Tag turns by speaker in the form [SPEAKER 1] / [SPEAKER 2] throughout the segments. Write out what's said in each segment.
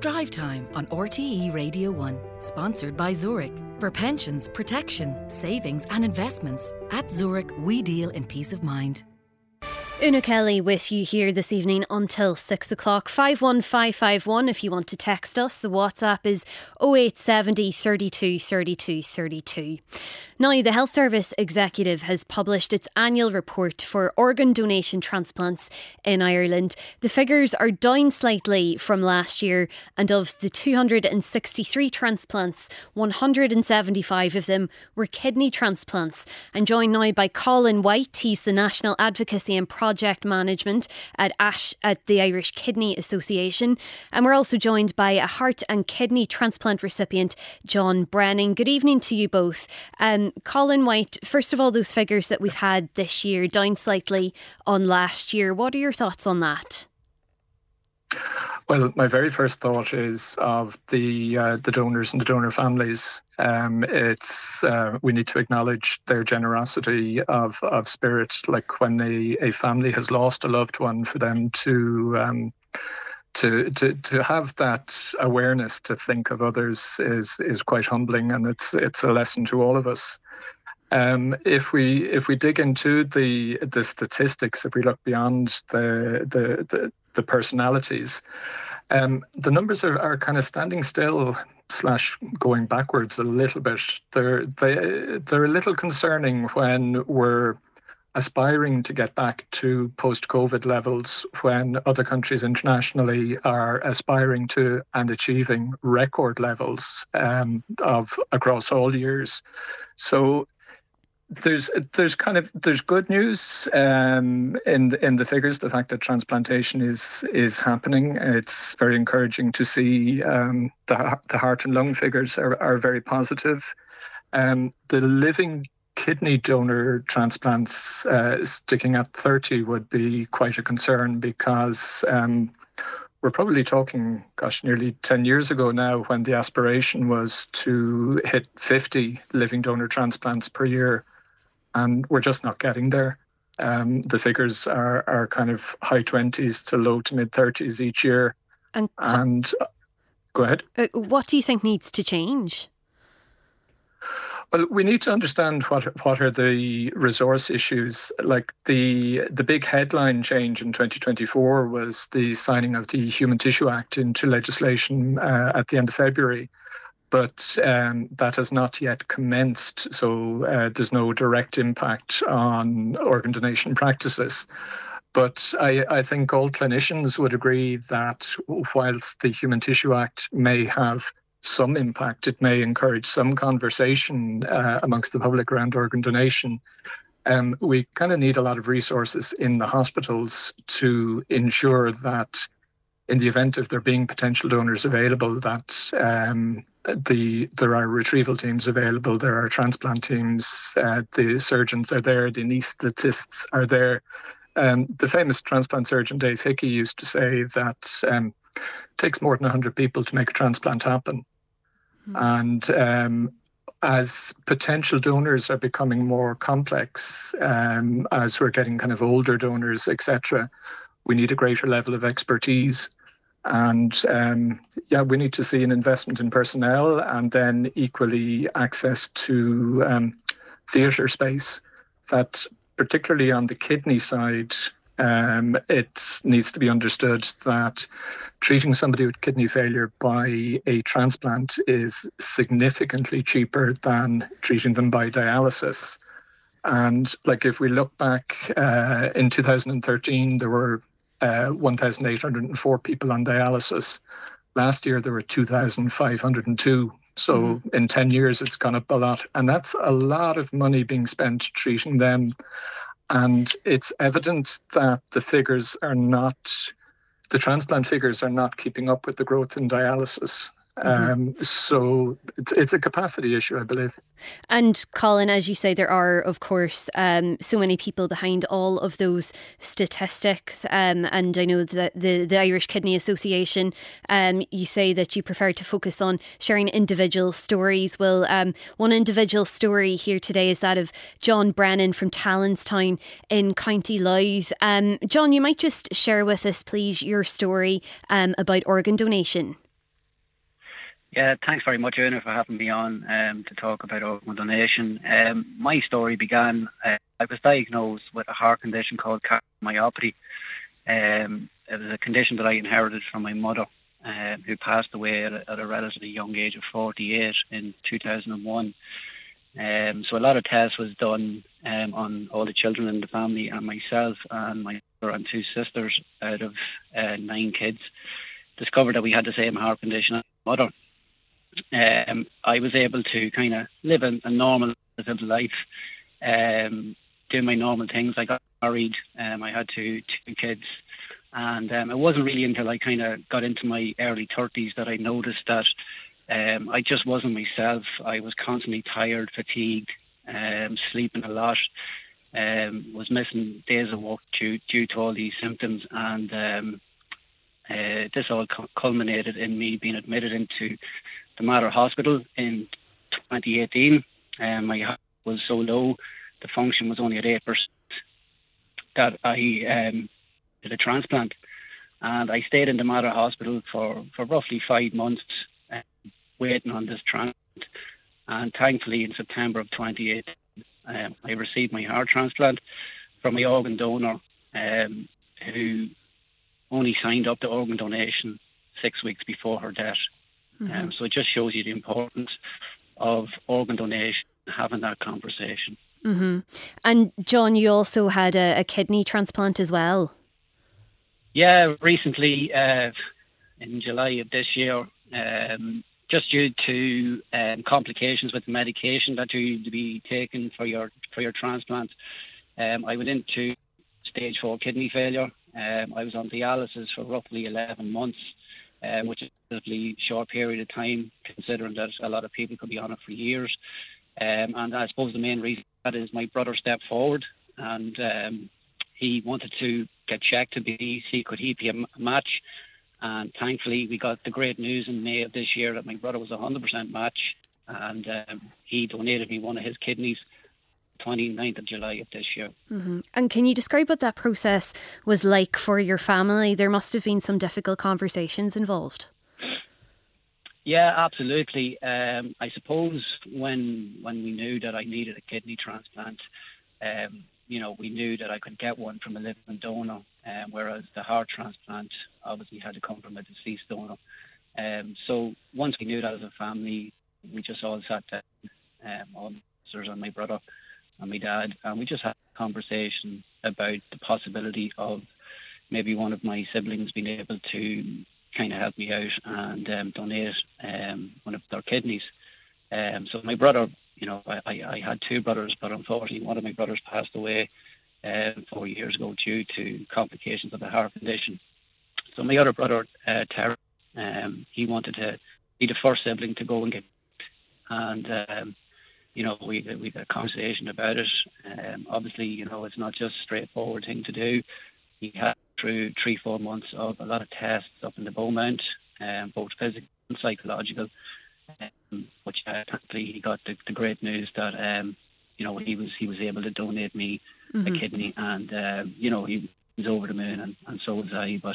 [SPEAKER 1] Drive Time on RTE Radio 1, sponsored by Zurich. For pensions, protection, savings and investments, at Zurich we deal in peace of mind.
[SPEAKER 2] Una Kelly with you here this evening until 6 o'clock. 51551 if you want to text us. The WhatsApp is 0870 32 32 32. Now, the Health Service Executive has published its annual report for organ donation transplants in Ireland. The figures are down slightly from last year, and of the 263 transplants, 175 of them were kidney transplants. I'm joined now by Colin White. He's the National Advocacy and Project Management at ASH at the Irish Kidney Association. And we're also joined by a heart and kidney transplant recipient, John Brennan. Good evening to you both. Colin White, first of all, those figures that we've had this year, down slightly on last year. What are your thoughts on that?
[SPEAKER 3] Well, my very first thought is of the donors and the donor families. We need to acknowledge their generosity of spirit. Like when a family has lost a loved one, for them to have that awareness to think of others is quite humbling, and it's a lesson to all of us. If we dig into the statistics, if we look beyond the personalities, the numbers are kind of standing still / going backwards a little bit. They're a little concerning when we're aspiring to get back to post-COVID levels, when other countries internationally are aspiring to and achieving record levels of across all years. So there's good news in the figures. The fact that transplantation is happening, it's very encouraging to see. The heart and lung figures are very positive. The living kidney donor transplants sticking at 30 would be quite a concern, because we're probably talking, nearly 10 years ago now, when the aspiration was to hit 50 living donor transplants per year. And we're just not getting there. The figures are kind of high 20s to low to mid 30s each year. And go ahead.
[SPEAKER 2] What do you think needs to change?
[SPEAKER 3] Well, we need to understand what are the resource issues. Like the big headline change in 2024 was the signing of the Human Tissue Act into legislation at the end of February. But that has not yet commenced, so there's no direct impact on organ donation practices. But I think all clinicians would agree that whilst the Human Tissue Act may have some impact, it may encourage some conversation amongst the public around organ donation. We kind of need a lot of resources in the hospitals to ensure that in the event of there being potential donors available, that there are retrieval teams available, there are transplant teams, the surgeons are there, the anaesthetists are there. The famous transplant surgeon Dave Hickey used to say that it takes more than 100 people to make a transplant happen. And as potential donors are becoming more complex, as we're getting kind of older donors, etc., we need a greater level of expertise. And we need to see an investment in personnel, and then equally access to theatre space. That particularly on the kidney side, it needs to be understood that treating somebody with kidney failure by a transplant is significantly cheaper than treating them by dialysis. And like if we look back in 2013, there were 1,804 people on dialysis. Last year, there were 2,502. So in 10 years, it's gone up a lot. And that's a lot of money being spent treating them. And it's evident that the transplant figures are not keeping up with the growth in dialysis. So it's a capacity issue, I believe.
[SPEAKER 2] And Colin, as you say, there are, of course, so many people behind all of those statistics. And I know that the Irish Kidney Association, you say that you prefer to focus on sharing individual stories. Well, one individual story here today is that of John Brennan from Talonstown in County Louth. John, you might just share with us, please, your story about organ donation.
[SPEAKER 4] Yeah, thanks very much, Una, for having me on to talk about organ donation. My story began, I was diagnosed with a heart condition called cardiomyopathy. It was a condition that I inherited from my mother, who passed away at a relatively young age of 48 in 2001. So a lot of tests was done on all the children in the family, and myself and my brother and 2 sisters out of 9 kids discovered that we had the same heart condition as my mother. I was able to kind of live a normal life, do my normal things. I got married, I had two kids, and it wasn't really until I kind of got into my early 30s that I noticed that I just wasn't myself. I was constantly tired, fatigued, sleeping a lot, was missing days of work due to all these symptoms, and this all culminated in me being admitted into the Mater Hospital in 2018. My heart was so low, the function was only at 8%, that I did a transplant. And I stayed in the Mater Hospital for roughly 5 months, waiting on this transplant. And thankfully, in September of 2018, I received my heart transplant from my organ donor, who only signed up to organ donation 6 weeks before her death. So it just shows you the importance of organ donation, having that conversation.
[SPEAKER 2] And John, you also had a kidney transplant as well.
[SPEAKER 4] Yeah, recently in July of this year, just due to complications with the medication that you need to be taken for your transplant, I went into stage 4 kidney failure. I was on dialysis for roughly 11 months, which is a relatively short period of time, considering that a lot of people could be on it for years. And I suppose the main reason that is my brother stepped forward, and he wanted to get checked to see could he be a match. And thankfully, we got the great news in May of this year that my brother was a 100% match, and he donated me one of his kidneys 29th of July of this year.
[SPEAKER 2] And can you describe what that process was like for your family? There must have been some difficult conversations involved.
[SPEAKER 4] Yeah, absolutely. I suppose when we knew that I needed a kidney transplant, we knew that I could get one from a living donor, whereas the heart transplant obviously had to come from a deceased donor. So once we knew that as a family, we just all sat down, all my sisters and my brother and my dad, and we just had a conversation about the possibility of maybe one of my siblings being able to kind of help me out and donate one of their kidneys. So my brother, I had 2 brothers, but unfortunately one of my brothers passed away 4 years ago due to complications of a heart condition. So my other brother, Terry, he wanted to be the first sibling to go and get, and we had a conversation about it. Obviously, it's not just a straightforward thing to do. He had through 3-4 months of a lot of tests up in the Beaumont, both physical and psychological, which thankfully he got the great news that he was able to donate me a kidney, and he was over the moon, and so was I. But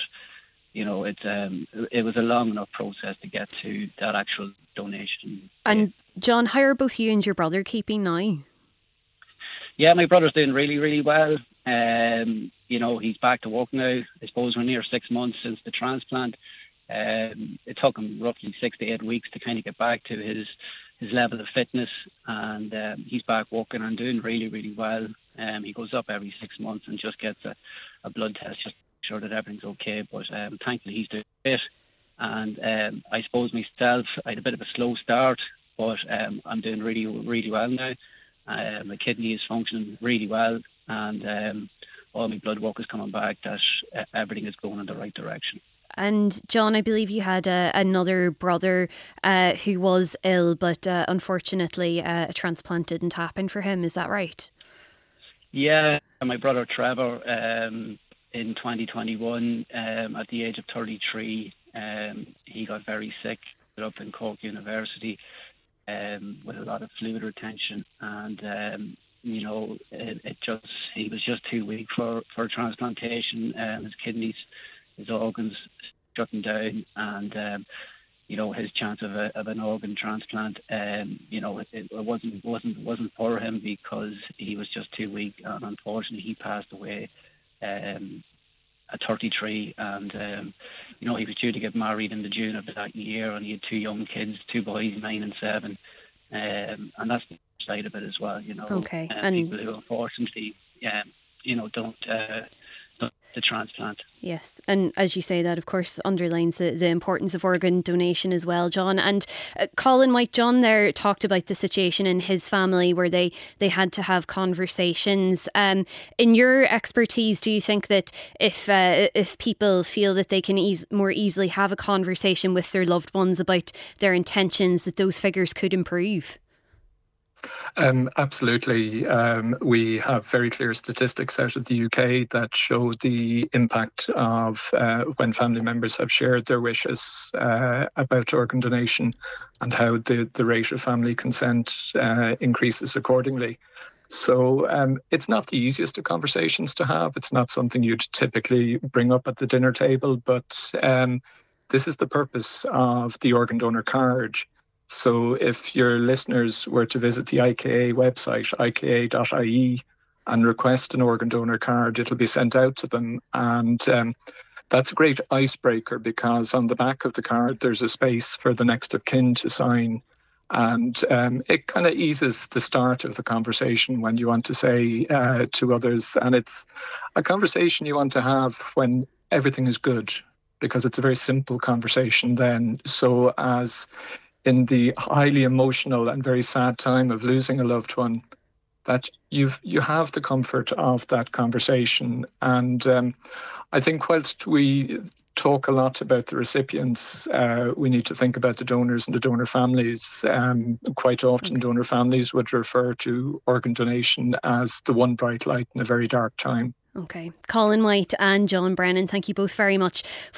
[SPEAKER 4] it was a long enough process to get to that actual donation.
[SPEAKER 2] And John, how are both you and your brother keeping now?
[SPEAKER 4] Yeah, my brother's doing really, really well. He's back to work now. I suppose we're near 6 months since the transplant. It took him roughly 6 to 8 weeks to kind of get back to his level of fitness, and he's back working and doing really, really well. He goes up every 6 months and just gets a blood test just to make sure that everything's okay. But thankfully he's doing it. And I suppose myself, I had a bit of a slow start, but I'm doing really, really well now. My kidney is functioning really well, and all my blood work is coming back, that everything is going in the right direction.
[SPEAKER 2] And John, I believe you had another brother who was ill, but unfortunately a transplant didn't happen for him. Is that right? Yeah,
[SPEAKER 4] my brother Trevor, in 2021, at the age of 33, he got very sick up in Cork University with a lot of fluid retention, and he was just too weak for transplantation. His kidneys, his organs shutting down, and his chance of an organ transplant. It wasn't for him because he was just too weak, and unfortunately he passed away at 33, and he was due to get married in the June of that year, and he had 2 young kids, 2 boys, 9 and 7, and that's the side of it as well.
[SPEAKER 2] Okay,
[SPEAKER 4] and people who unfortunately, don't the transplant.
[SPEAKER 2] Yes, and as you say, that of course underlines the importance of organ donation as well, John. And Colin White, John there talked about the situation in his family where they had to have conversations. In your expertise, do you think that if people feel that they can more easily have a conversation with their loved ones about their intentions, that those figures could improve?
[SPEAKER 3] Absolutely. We have very clear statistics out of the UK that show the impact of when family members have shared their wishes about organ donation, and how the rate of family consent increases accordingly. So it's not the easiest of conversations to have. It's not something you'd typically bring up at the dinner table, but this is the purpose of the organ donor card. So if your listeners were to visit the IKA website, ika.ie, and request an organ donor card, it'll be sent out to them. And that's a great icebreaker, because on the back of the card, there's a space for the next of kin to sign. And it kind of eases the start of the conversation when you want to say to others. And it's a conversation you want to have when everything is good, because it's a very simple conversation then. So as in the highly emotional and very sad time of losing a loved one, that you have the comfort of that conversation. And I think whilst we talk a lot about the recipients, we need to think about the donors and the donor families. Quite often donor families would refer to organ donation as the one bright light in a very dark time.
[SPEAKER 2] Okay. Colin White and John Brennan, thank you both very much